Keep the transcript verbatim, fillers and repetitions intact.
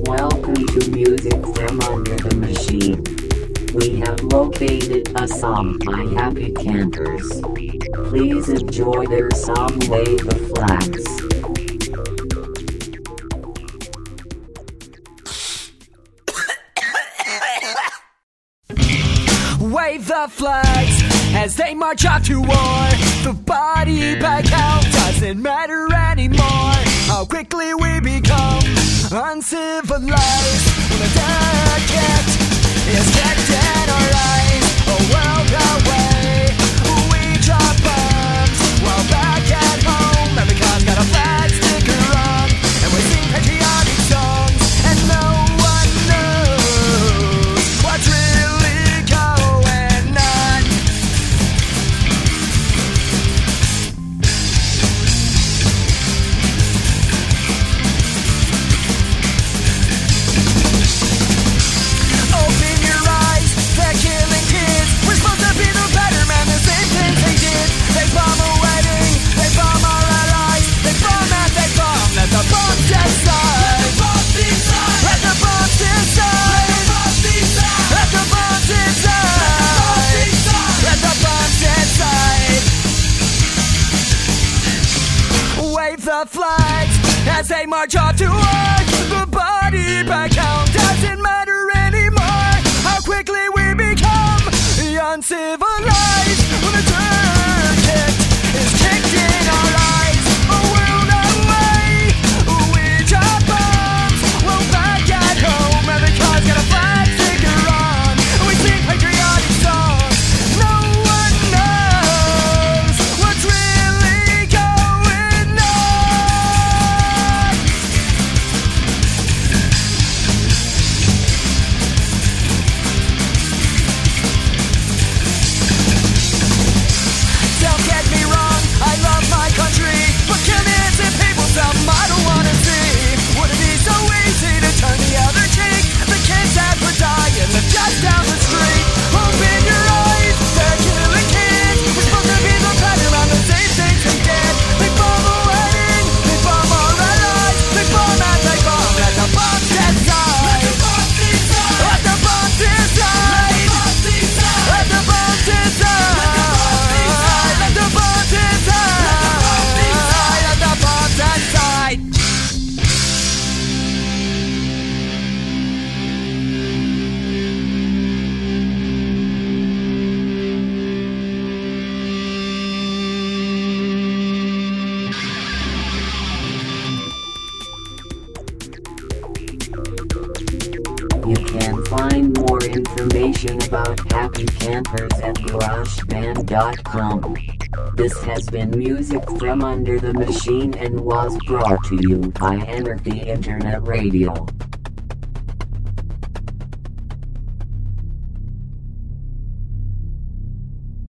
Welcome to Music from Under the Machine. We have located a song by Happy Campers. Please enjoy their song Wave the Flags. Wave the flags as they march off to war. The body bag count doesn't matter anymore. How quickly we become uncivilized when the dead cat is kicked in our eyes. A world away, we drop bombs while back at home. Every car's got a flag sticker on, and we sing patriotic songs, and no one knows what's really going on. Open your eyes, they're killing kids. We're supposed to be the better man, the same things they did. They bomb a wedding, they bomb our allies. They bomb and they bomb, let the bombs decide. Let the bombs decide. Let the bombs decide. Let the bombs decide. Let the bombs decide. Wave the flags as they march off to war. The body bag count doesn't matter anymore. How quickly we become uncivilized when the dirt kicked is kicked in our eyes. A world away, we drop bombs. We're back at home. Every car's got a flag sticker on. We sing patriotic songs. No one knows what's really going on. Don't get me wrong, I love my country, but killing innocent people something I don't wanna see. Would it be so easy to turn the other cheek? The kids that would die and live just down the street. Open your eyes, they're killing kids. We're supposed to be the better on the same things they did. They bomb a wedding, they bomb our allies. They bomb and they bomb, let the bombs decide. Let the bombs decide. Let the bombs decide. Let the bombs decide. Let the bombs decide. Let the bombs decide. You can find more information about Happy Campers at garage band dot com. This has been Music from Under the Machine and was brought to you by Anarchy Internet Radio.